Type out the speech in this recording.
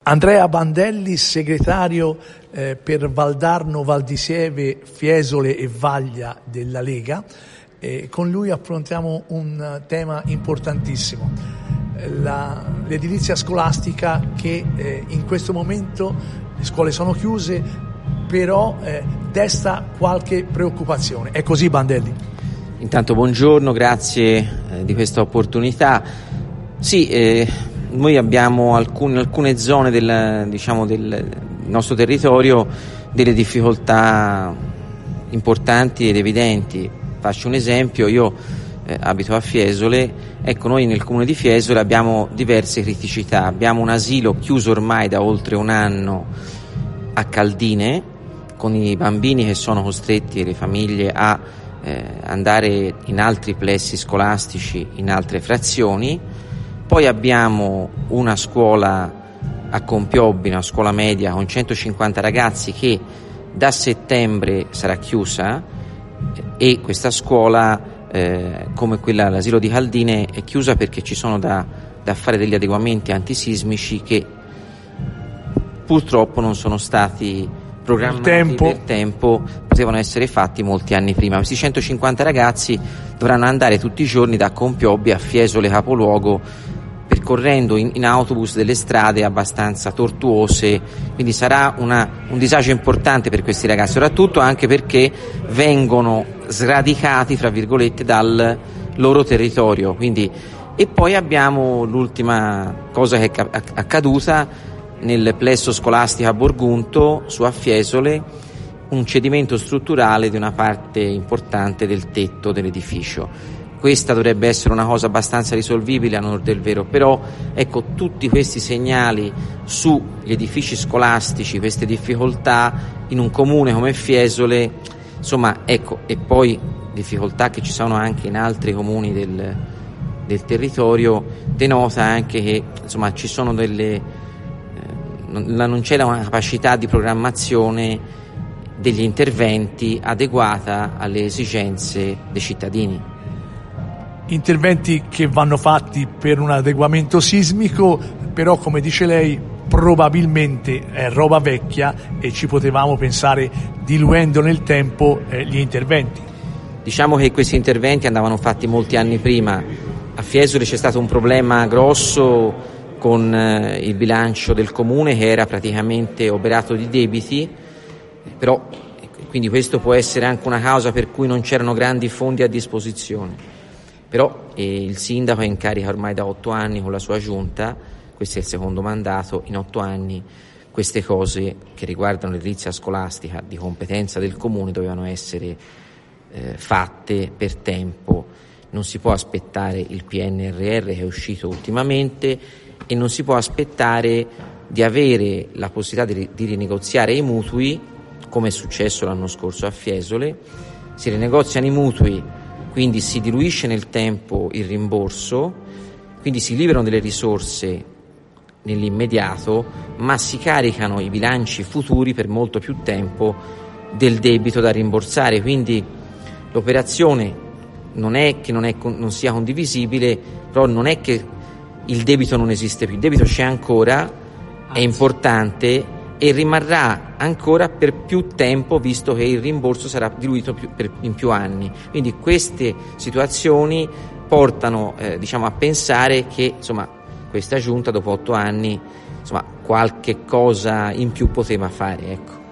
Andrea Bandelli, segretario per Valdarno, Val di Sieve, Fiesole e Vaglia della Lega. Con lui affrontiamo un tema importantissimo, l'edilizia scolastica che in questo momento le scuole sono chiuse, però desta qualche preoccupazione. È così, Bandelli? Intanto buongiorno, grazie di questa opportunità. Sì, noi abbiamo alcune zone del nostro territorio delle difficoltà importanti ed evidenti. Faccio un esempio, io abito a Fiesole, ecco, noi nel comune di Fiesole abbiamo diverse criticità. Abbiamo un asilo chiuso ormai da oltre un anno a Caldine, con i bambini che sono costretti e le famiglie a andare in altri plessi scolastici, in altre frazioni. Poi abbiamo una scuola a Compiobbe, una scuola media con 150 ragazzi che da settembre sarà chiusa, e questa scuola, come quella all'asilo di Caldine, è chiusa perché ci sono da fare degli adeguamenti antisismici che purtroppo non sono stati programmati per tempo, potevano essere fatti molti anni prima. Questi 150 ragazzi dovranno andare tutti i giorni da Compiobbe a Fiesole capoluogo, percorrendo in autobus delle strade abbastanza tortuose, quindi sarà un disagio importante per questi ragazzi, soprattutto anche perché vengono sradicati, fra virgolette, dal loro territorio. E poi abbiamo l'ultima cosa che è accaduta nel plesso scolastico a Borgunto, su a Fiesole, un cedimento strutturale di una parte importante del tetto dell'edificio. Questa dovrebbe essere una cosa abbastanza risolvibile a onor del vero, però ecco, tutti questi segnali sugli edifici scolastici, queste difficoltà in un comune come Fiesole, insomma, ecco, e poi difficoltà che ci sono anche in altri comuni del territorio, denota anche che insomma ci sono non c'è una capacità di programmazione degli interventi adeguata alle esigenze dei cittadini. Interventi che vanno fatti per un adeguamento sismico, però come dice lei probabilmente è roba vecchia e ci potevamo pensare diluendo nel tempo gli interventi. Diciamo che questi interventi andavano fatti molti anni prima. A Fiesole c'è stato un problema grosso con il bilancio del comune che era praticamente oberato di debiti, però quindi questo può essere anche una causa per cui non c'erano grandi fondi a disposizione. Però il sindaco è in carica ormai da 8 anni con la sua giunta, questo è il secondo mandato. In 8 anni queste cose che riguardano l'edilizia scolastica di competenza del comune dovevano essere fatte per tempo. Non si può aspettare il PNRR che è uscito ultimamente, e non si può aspettare di avere la possibilità di rinegoziare i mutui, come è successo l'anno scorso a Fiesole. Si rinegoziano i mutui, quindi si diluisce nel tempo il rimborso, quindi si liberano delle risorse nell'immediato, ma si caricano i bilanci futuri per molto più tempo del debito da rimborsare. Quindi l'operazione non è che non sia condivisibile, però non è che il debito non esiste più, il debito c'è ancora, è importante e rimarrà ancora per più tempo, visto che il rimborso sarà diluito in più anni. Quindi queste situazioni portano a pensare che insomma questa giunta dopo 8 anni qualche cosa in più poteva fare, ecco.